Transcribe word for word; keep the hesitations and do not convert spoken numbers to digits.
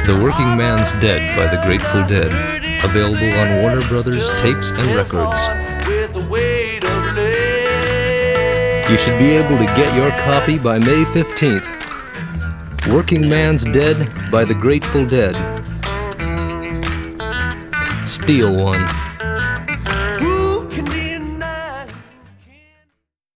The Working Man's Dead by the Grateful Dead. Available on Warner Brothers Tapes and Records. You should be able to get your copy by May fifteenth. Working Man's Dead by the Grateful Dead. Steal one.